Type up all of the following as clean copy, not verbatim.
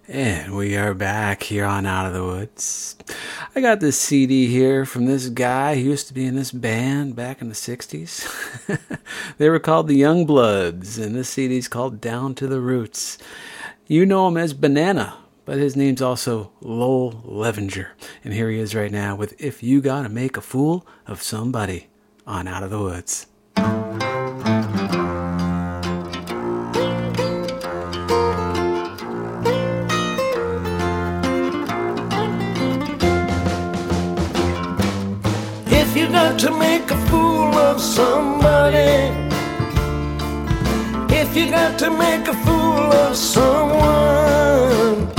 And we are back here on Out of the Woods. I got this CD here from this guy who used to be in this band back in the 60s. They were called the Young Bloods, and this CD is called Down to the Roots. You know him as Banana, but his name's also Lowell Levenger. And here he is right now with If You Gotta Make a Fool of Somebody on Out of the Woods. You got to make a fool of somebody. If you got to make a fool of someone,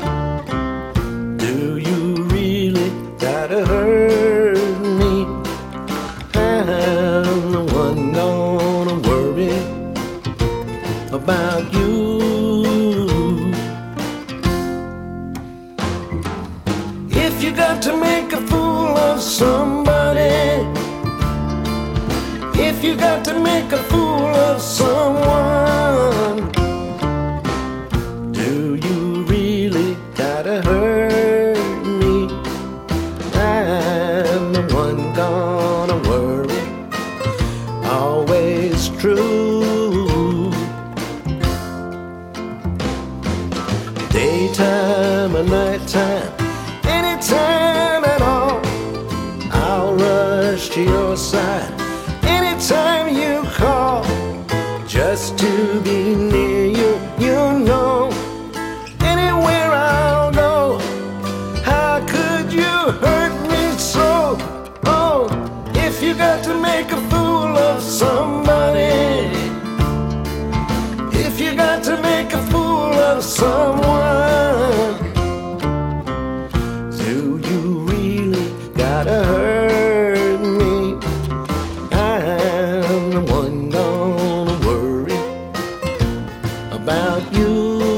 do you really gotta hurt me? I'm the one gonna worry about you. If you got to make a fool of somebody, if you got to make a fool of someone, do you really gotta hurt me? I'm the one gonna worry, always true. Daytime or nighttime, anytime at all, I'll rush to your side. Anytime you call, just to be near you, you know. Anywhere I'll go, how could you hurt me so? Oh, if you got to make a fool of somebody, if you got to make a fool of someone, do you really gotta hurt me? I'm the one gonna worry about you.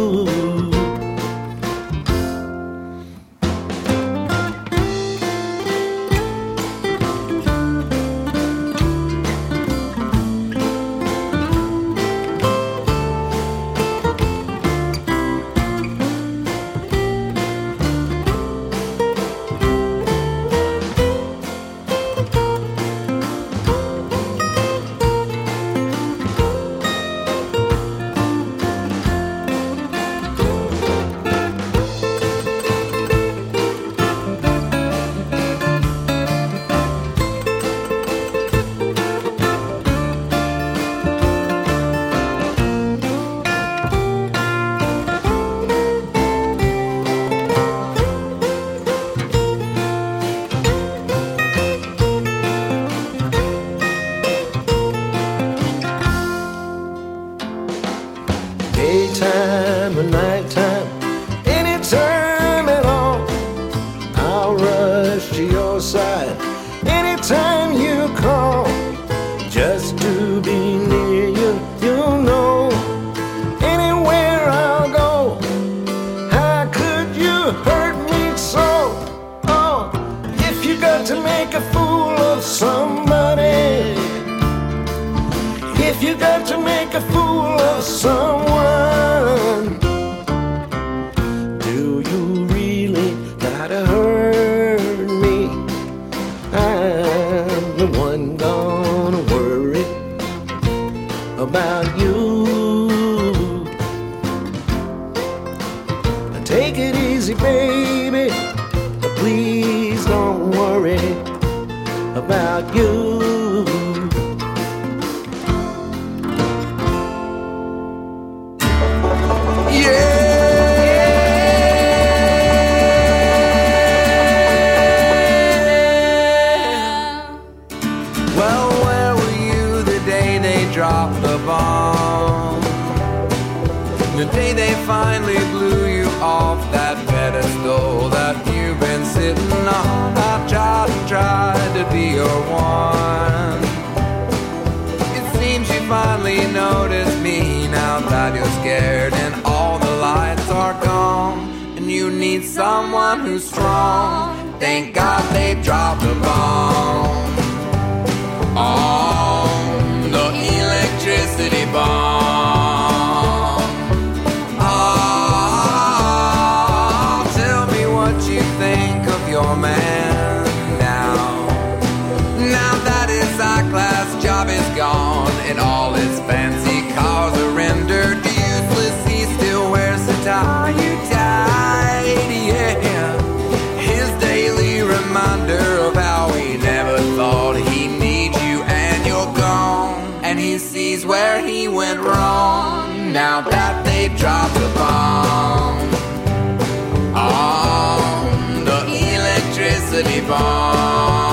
Daytime or nighttime, anytime at all, I'll rush to your side. Anytime you call, just to be near you, you know. Anywhere I'll go, how could you hurt me so? Oh, if you got to make a fool of somebody, if you got to make a fool of someone, do you really gotta hurt me? I'm the one gonna worry about you. Take it easy, baby, but please don't worry about you. Dropped the bomb, the day they finally blew you off that pedestal that you've been sitting on. I tried to be your one. It seems you finally noticed me now that you're scared and all the lights are gone, and you need someone who's strong. Thank God they dropped the bomb. The electricity bomb. doorman now. Now that his high-class job is gone and all his fancy cars are rendered useless, he still wears a tie tied, yeah. His daily reminder of how he never thought he need you and you're gone. And he sees where he went wrong now that they dropped the bomb on the electricity bomb.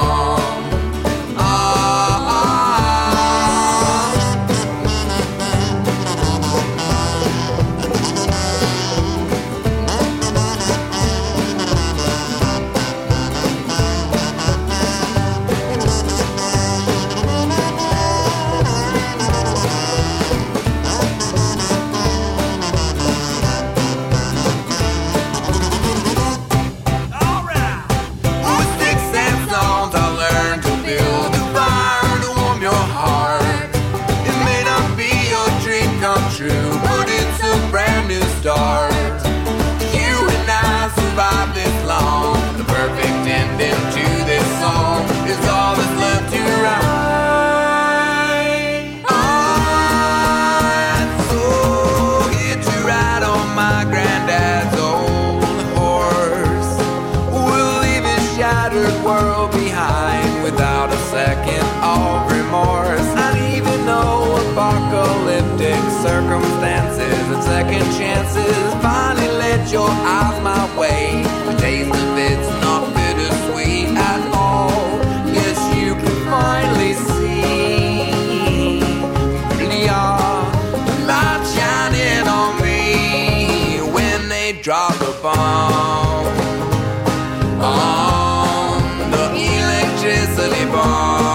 Circumstances and second chances finally let your eyes my way. The taste of it's not bittersweet at all. Yes, you can finally see the light shining on me when they drop the bomb on the electricity bomb.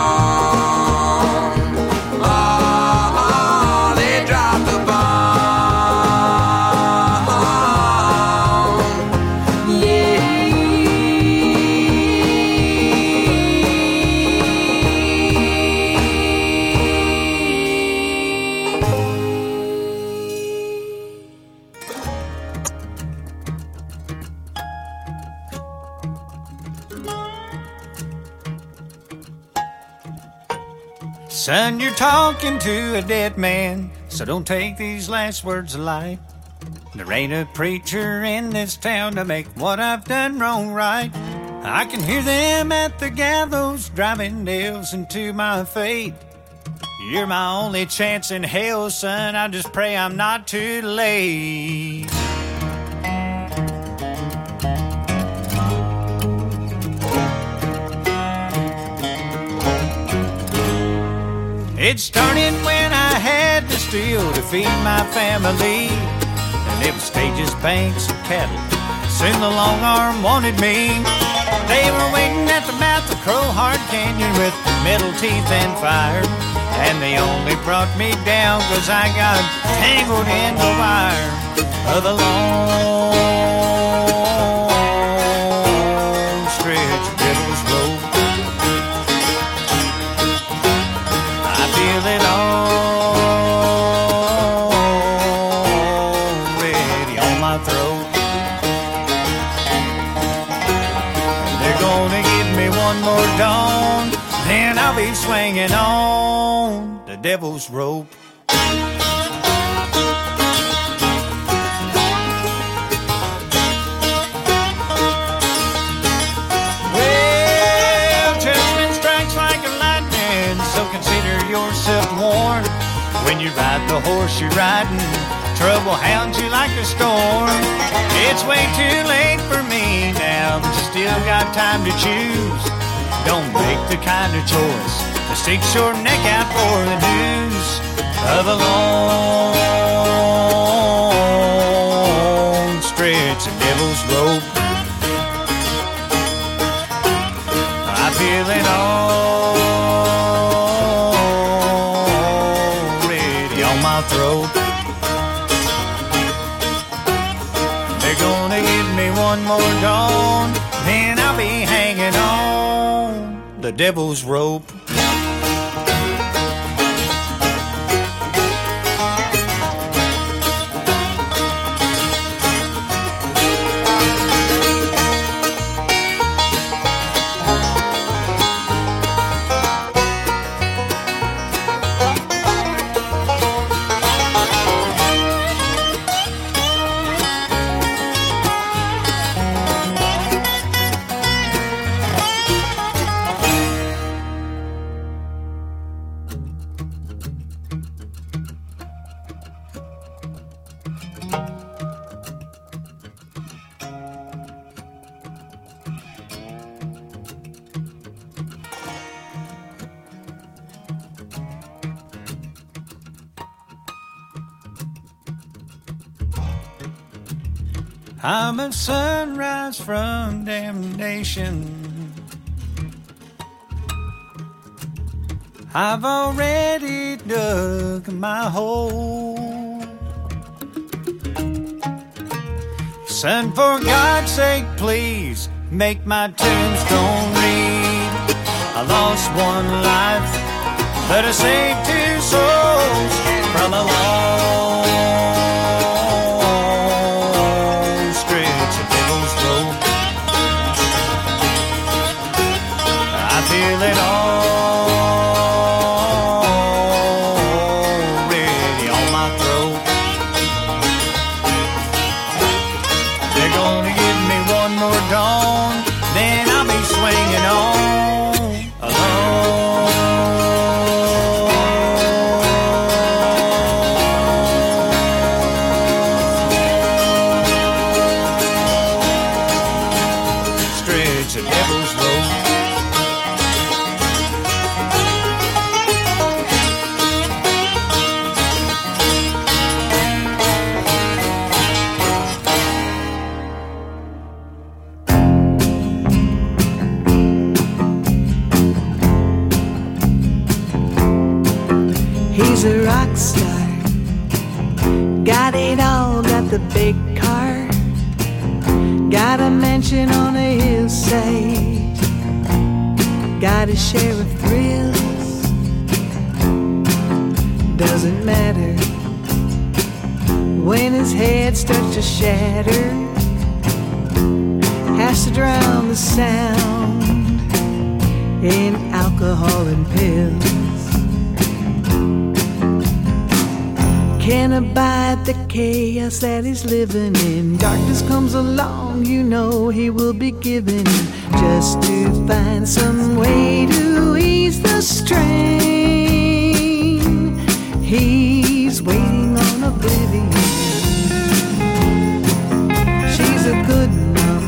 Son, you're talking to a dead man, so don't take these last words light. There ain't a preacher in this town to make what I've done wrong right. I can hear them at the gallows driving nails into my fate. You're my only chance in hell, son. I just pray I'm not too late. It started when I had to steal to feed my family. And it was stages, banks, and cattle. Soon the long arm wanted me. They were waiting at the mouth of Crowheart Canyon with metal teeth and fire. And they only brought me down 'cause I got tangled in the wire of the long stretch of Devil's Road. I feel it already on my throat. They're gonna give me one more dawn, then I'll be swinging on the Devil's Rope. Well, judgment strikes like a lightning, so consider yourself warned. When you ride the horse you're riding, trouble hounds you like a storm. It's way too late for me now, but you still got time to choose. Don't make the kind of choice that sticks your neck out for the news of a long stretch of Devil's Rope. I feel it already on my throat. They're gonna give me one more dawn, then I'll be hanging on the Devil's Rope. I'm a sunrise from damnation. I've already dug my hole. Son, for God's sake, please make my tombstone read. I lost one life, but I saved 2 souls from a long stretch of Devil's Road. I feel it already on my throat. They're gonna give me one more dawn, then I'll be swinging on alone. Stretch of Devil's Road. He's a rock star, got it all, got the big car, got a mansion on a hillside, got a share of thrills. Doesn't matter when his head starts to shatter, has to drown the sound in alcohol and pills. Can't abide the chaos that he's living in. Darkness comes along, you know he will be giving in, just to find some way to ease the strain. He's waiting on oblivion. She's a good mom,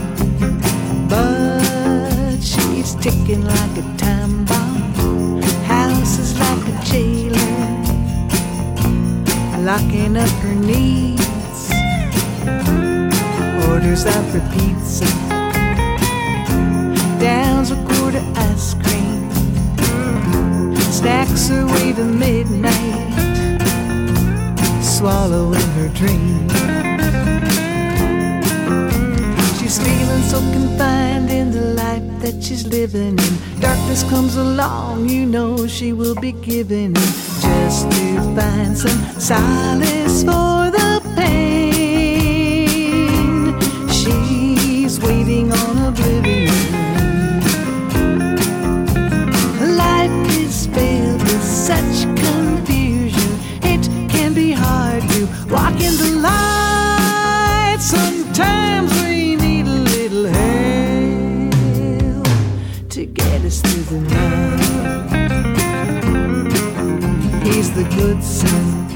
but she's ticking like a time bomb. House is like a jailer, locking up her needs. Orders out for pizza, downs a quart of ice cream, snacks her way to midnight, swallowing her dreams. She's feeling so confined in the life that she's living in. Darkness comes along, you know she will be giving in, just to find some solace for the pain. She's waiting on oblivion. Life is filled with such confusion, it can be hard to walk in the light. Sometimes we need a little help to get us through the night. He's the good son,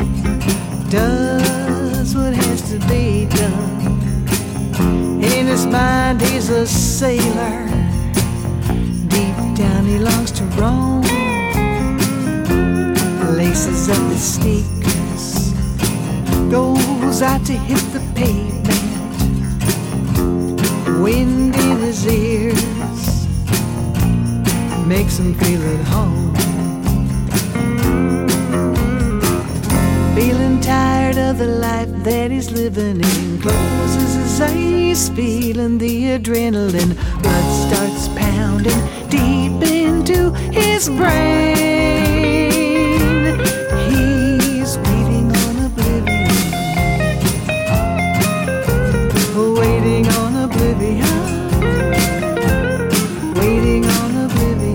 does what has to be done. In his mind he's a sailor, deep down he longs to roam. Laces up his sneakers, goes out to hit the pavement. Wind in his ears makes him feel at home. Feeling tired of the life that he's living in, closes his eyes, feeling the adrenaline. Blood starts pounding deep into his brain. He's waiting on oblivion, waiting on oblivion, waiting on oblivion.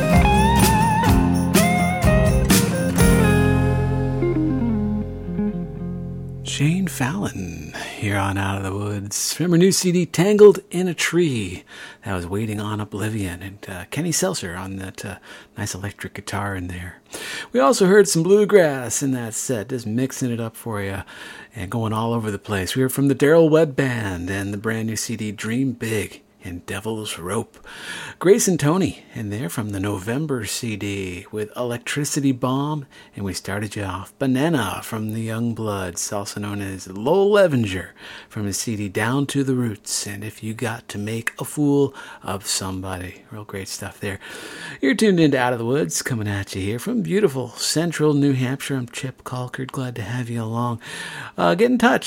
Jane Fallon here on Out of the Woods. From her new CD, Tangled in a Tree. That was Waiting on Oblivion. And Kenny Seltzer on that nice electric guitar in there. We also heard some bluegrass in that set, just mixing it up for you and going all over the place. We heard from the Daryl Webb Band and the brand new CD, Dream Big, and Devil's Rope. Grace and Tony, and they're from the November CD with Electricity Bomb, and we started you off Banana from the Youngbloods, also known as Lowell Levenger from his CD Down to the Roots, and If You Got to Make a Fool of Somebody. Real great stuff there. You're tuned into Out of the Woods, coming at you here from beautiful central New Hampshire. I'm Chip Colkert, glad to have you along. Get in touch,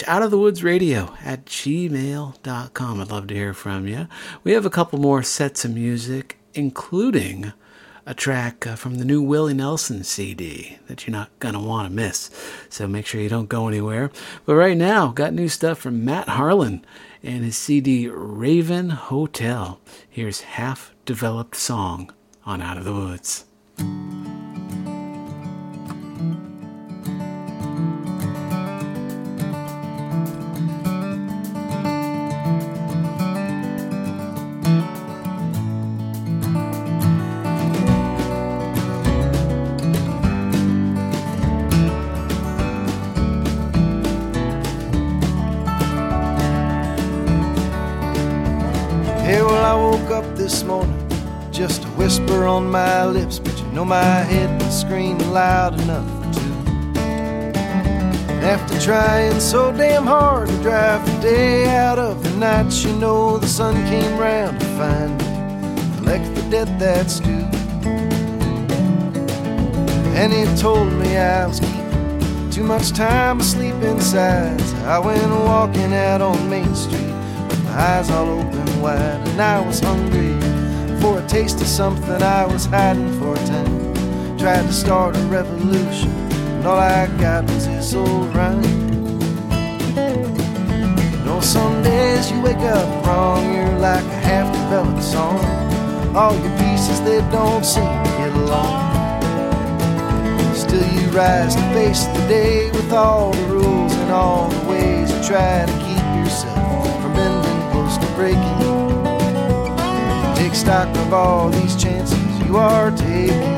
outofthewoodsradio@gmail.com. I'd love to hear from you. We have a couple more sets of music, including a track from the new Willie Nelson CD that you're not going to want to miss. So make sure you don't go anywhere. But right now, got new stuff from Matt Harlan and his CD Raven Hotel. Here's Half Developed Song on Out of the Woods. This morning, just a whisper on my lips, but you know my head was screaming loud enough for two. And after trying so damn hard to drive the day out of the night, you know the sun came round to find me, like the dead that's due. And he told me I was keeping too much time asleep inside, so I went walking out on Main Street, eyes all open wide, and I was hungry for a taste of something I was hiding for a time. Tried to start a revolution, and all I got was this old rhyme. You know, some days you wake up wrong, you're like a half-developed song. All your pieces, they don't seem to get along. Still you rise to face the day with all the rules and all the ways you try to keep yourself from bending to breaking. Take stock of all these chances you are taking.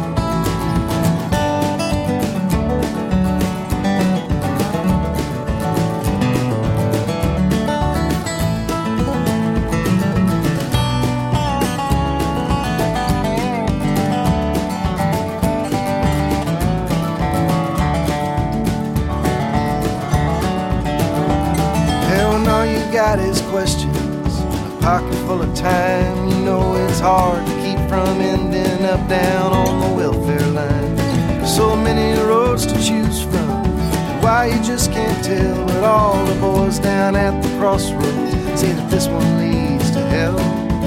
Hell, when all you got is questions, pocket full of time, you know it's hard to keep from ending up down on the welfare line. So many roads to choose from, and why you just can't tell. But all the boys down at the crossroads say that this one leads to hell.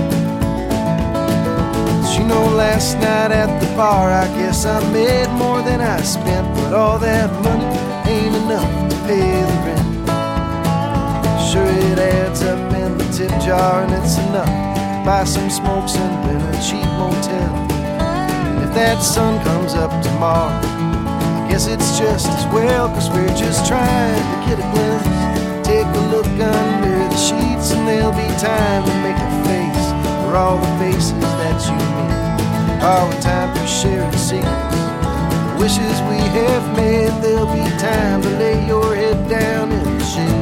But you know, last night at the bar, I guess I made more than I spent, but all that money ain't enough to pay the rent. Sure it adds up in the tip jar, and it's enough to buy some smokes and rent a cheap motel. And if that sun comes up tomorrow, I guess it's just as well, 'cause we're just trying to get a glimpse. Take a look under the sheets, and there'll be time to make a face for all the faces that you meet. All the time for sharing secrets, the wishes we have made. There'll be time to lay your head down in the shade.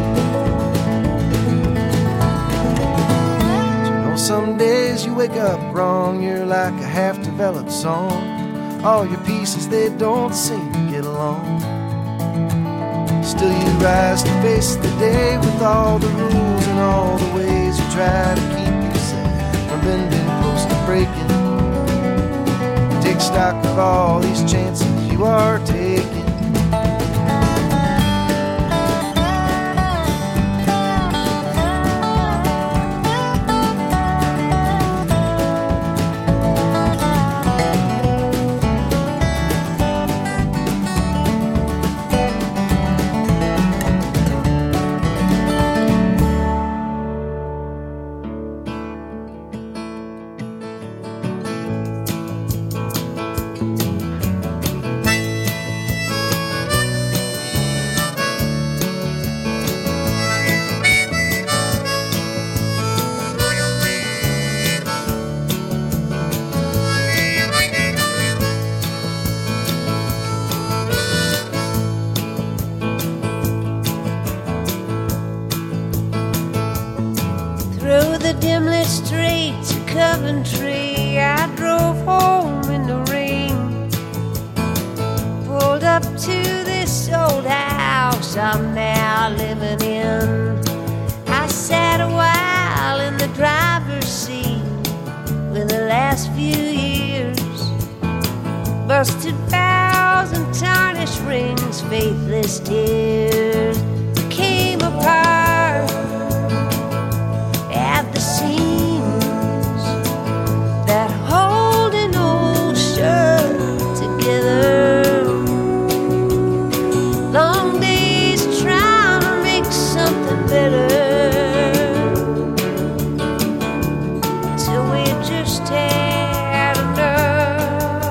Some days you wake up wrong, you're like a half-developed song. All your pieces, they don't seem to get along. Still you rise to face the day with all the rules and all the ways you try to keep yourself from bending close to breaking. Take stock of all these chances you are taking. Through the dim-lit streets of Coventry, I drove home in the rain. Pulled up to this old house I'm now living in. I sat a while in the driver's seat with the last few years. Busted vows and tarnished rings, faithless tears came apart at the seams that hold an old shirt together. Long days trying to make something better, till we just had enough.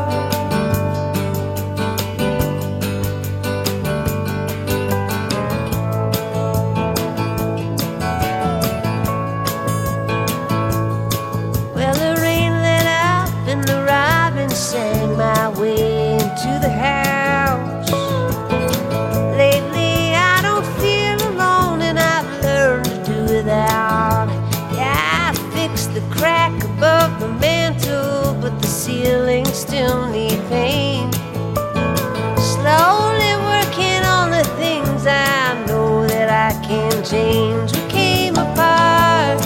Well, the rain let up and the robin sang my way into the house. Lately I don't feel alone and I've learned to do without. Yeah, I fixed the crack above the mantle, but the ceiling still need paint. Slowly working on the things I know that I can change. We came apart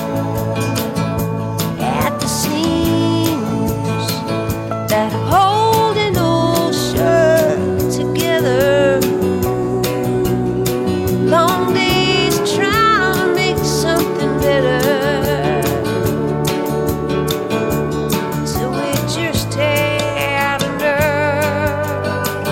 at the seams that hold an old shirt together. Long days trying to make something better, till we just had enough.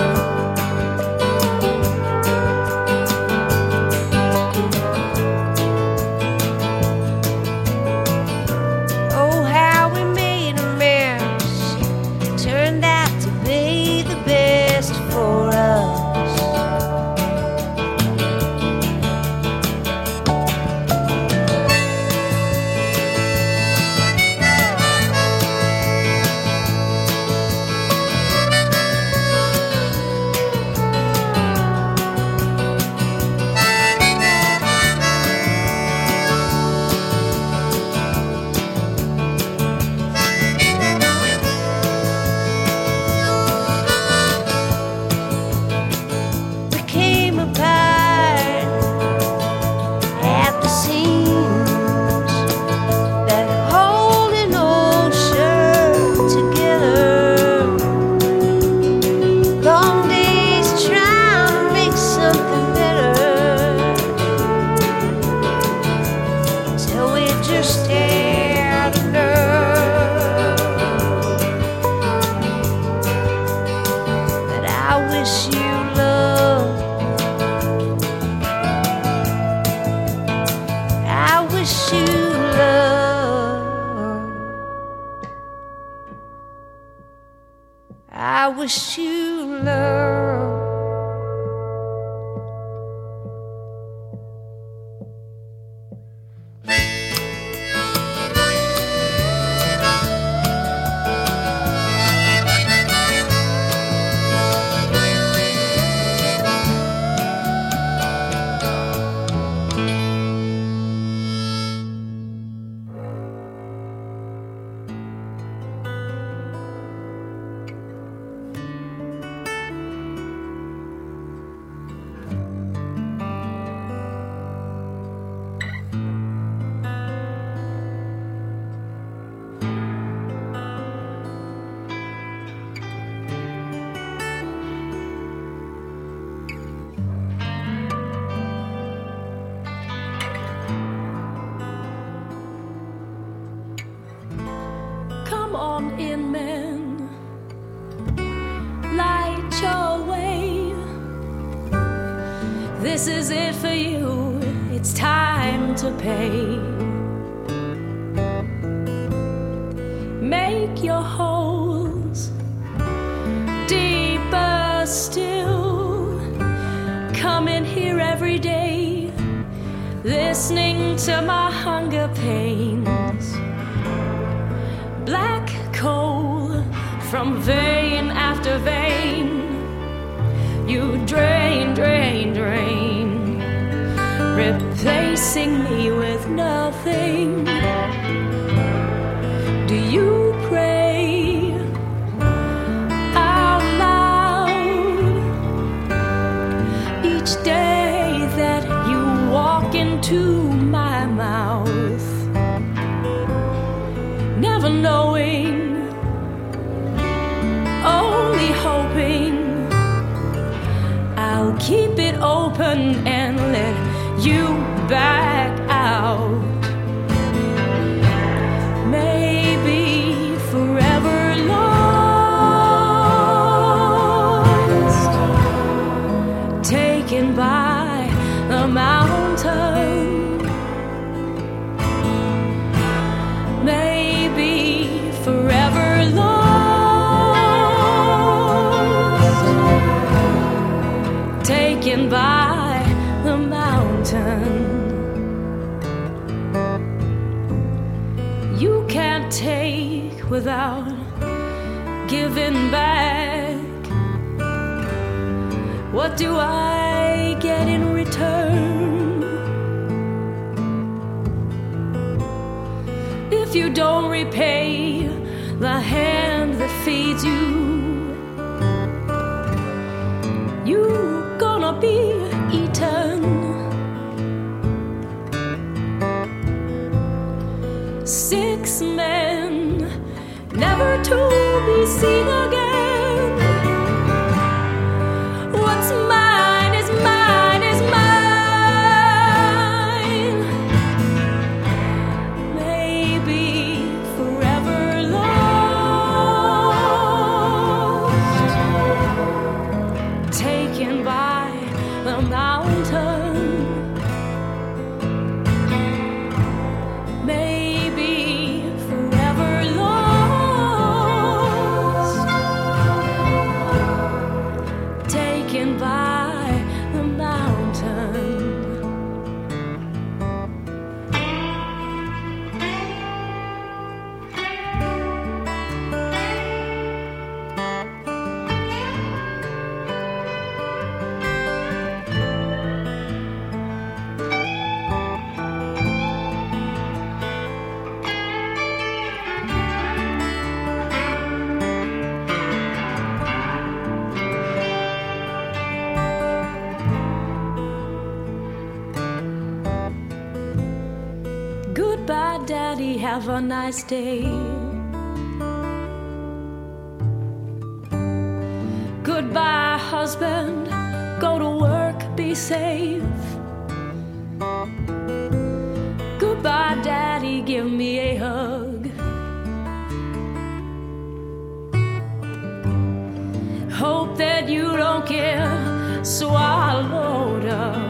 Oh, how we made a mess, turned out to be the best for us. We came apart at the seams that hold an old shirt together. Long days trying to make something better, till we just had enough. But I wish you love. I wish you love. I wish you love. Come on in, men. Light your way. This is it for you. It's time to pay. Make your holes deeper still. Come in here every day, listening to my hunger pains. Black coal from vein after vein. You drain, drain, drain, replacing me with nothing. for knowing, only hoping I'll keep it open and let you back out. Maybe forever lost, taken by the mountain. Maybe forever lost, taken by the mountain. You can't take without giving back. What do I get in return? If you don't repay the hand that feeds you, you're gonna be eaten. 6 men, never to be seen again. What's mine is mine is mine. Maybe forever lost, taken by the mountain. Maybe forever lost, taken by the mountain. Goodbye, Daddy, have a nice day. Goodbye, husband, go to work, be safe. Goodbye, Daddy, give me a hug. Hope that you don't get swallowed up.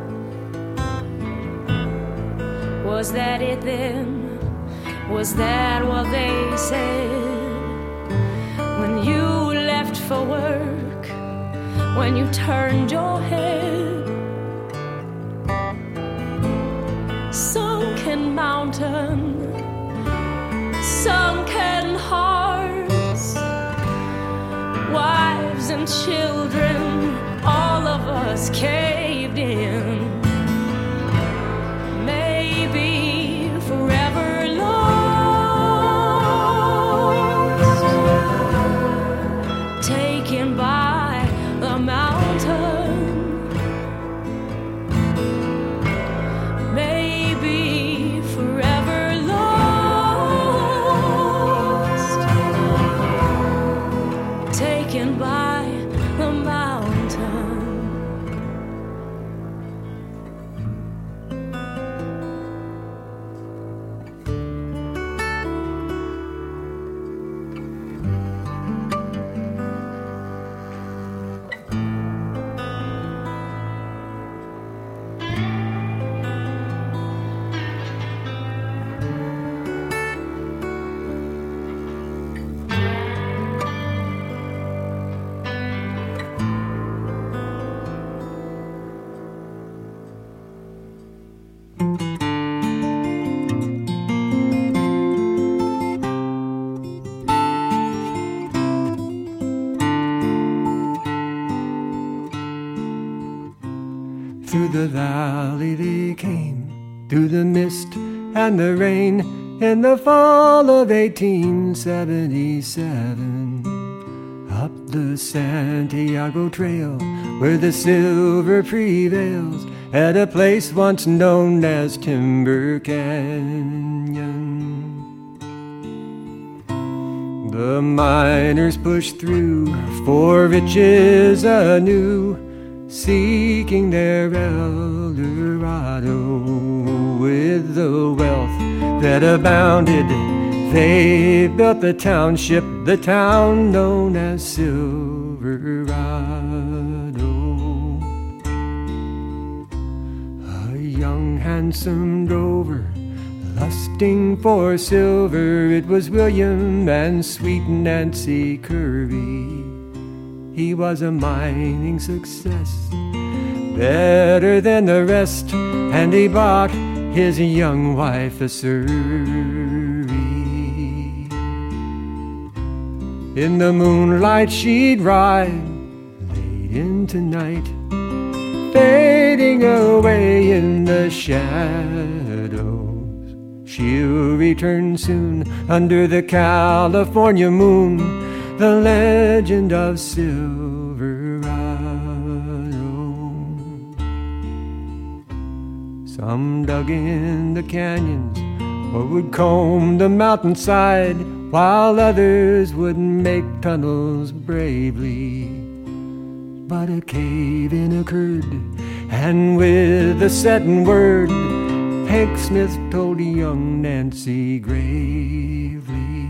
Was that it then? Was that what they said? When you left for work, when you turned your head? Sunken mountain, sunken hearts, wives and children, all of us caved in. Maybe forever lost, taken by the mountain. Maybe forever lost, taken by the mountain. Through the valley they came, through the mist and the rain, in the fall of 1877. Up the Santiago Trail, where the silver prevails, at a place once known as Timber Canyon. The miners pushed through for riches anew, seeking their El Dorado. With the wealth that abounded, they built the township, the town known as Silverado. A young handsome drover lusting for silver, it was William and sweet Nancy Kirby. He was a mining success, better than the rest, and he bought his young wife a Surrey. In the moonlight she'd ride late into night, fading away in the shadows. She'll return soon under the California moon, the legend of Silverado. Some dug in the canyons or would comb the mountainside, while others would make tunnels bravely. But a cave-in occurred, and with a setting word, Hank Smith told young Nancy gravely.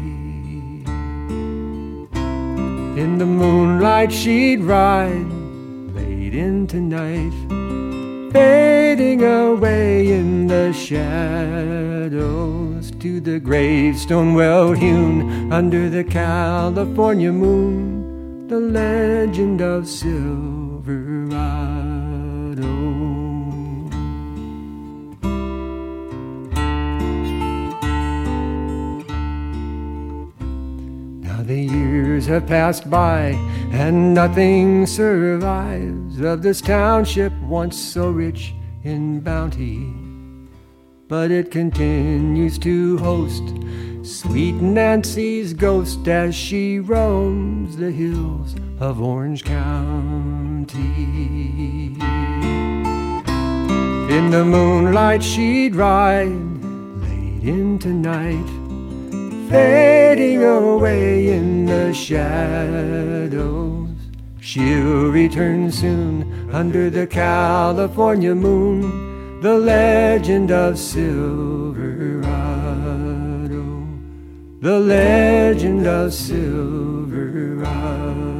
In the moonlight she'd ride late into night, fading away in the shadows, to the gravestone well hewn under the California moon, the legend of Silverado. The years have passed by, and nothing survives of this township once so rich in bounty. But it continues to host sweet Nancy's ghost as she roams the hills of Orange County. In the moonlight she'd ride late into night, fading away in the shadows. She'll return soon under the California moon, the legend of Silverado, the legend of Silverado.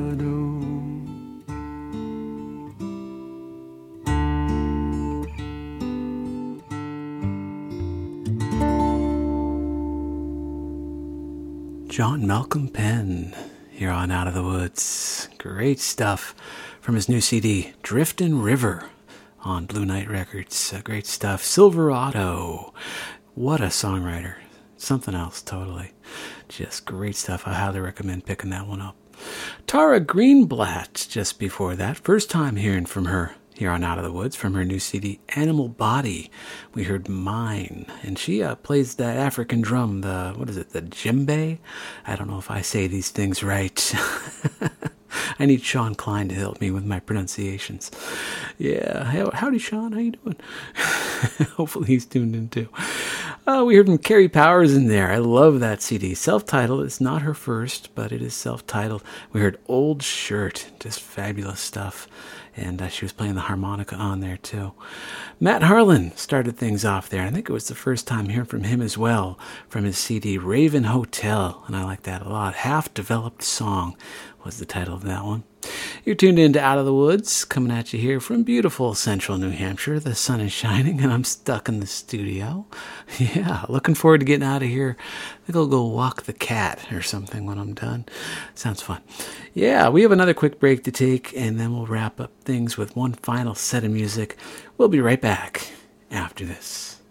John Malcolm Penn here on Out of the Woods. Great stuff from his new CD, Driftin' River, on Blue Knight Records. Great stuff. Silverado. What a songwriter. Something else, totally. Just great stuff. I highly recommend picking that one up. Tara Greenblatt just before that. First time hearing from her here on Out of the Woods from her new CD, Animal Body. We heard Mine, and she plays that African drum, the djembe? I don't know if I say these things right. I need Sean Klein to help me with my pronunciations. Yeah, howdy Sean, how you doing? Hopefully he's tuned in too. We heard from Carrie Powers in there. I love that CD. Self-titled. It's not her first, but it is self-titled. We heard Old Shirt. Just fabulous stuff. And she was playing the harmonica on there too. Matt Harlan started things off there. I think it was the first time hearing from him as well, from his CD Raven Hotel, and I like that a lot. Half Developed Song was the title of that one. You're tuned in to Out of the Woods, coming at you here from beautiful central New Hampshire. The sun is shining and I'm stuck in the studio. Yeah, looking forward to getting out of here. I think I'll go walk the cat or something when I'm done. Sounds fun. Yeah, we have another quick break to take, and then we'll wrap up things with one final set of music. We'll be right back after this.